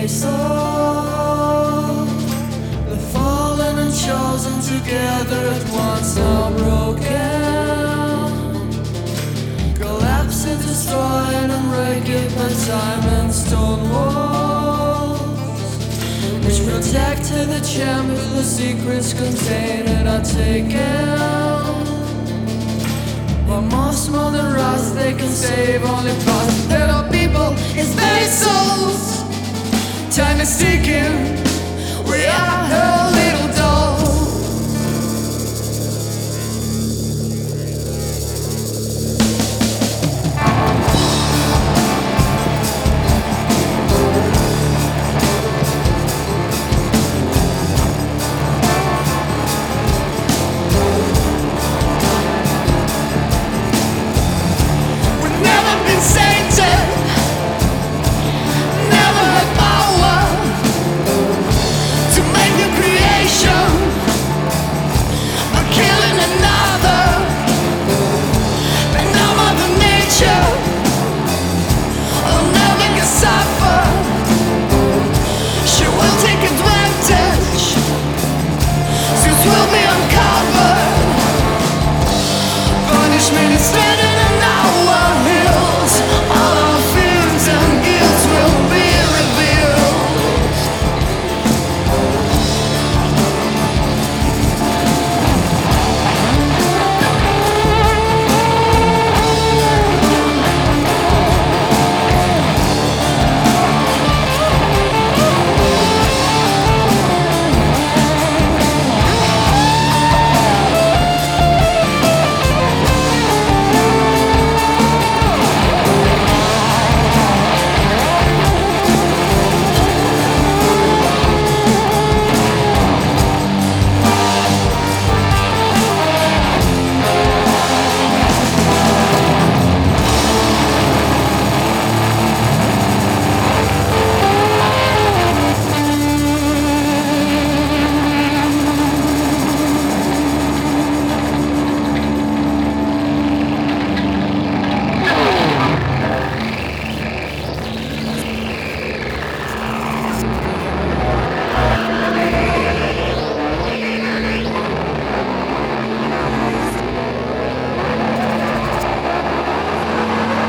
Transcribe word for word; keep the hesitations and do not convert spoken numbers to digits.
face off. The fallen and chosen together at once, now broken, collapsing, destroying and breaking by time and stone walls, which protected the chamber the secrets contained and are taken. But most more than rust they can save only past. There are people in space souls. Time is ticking.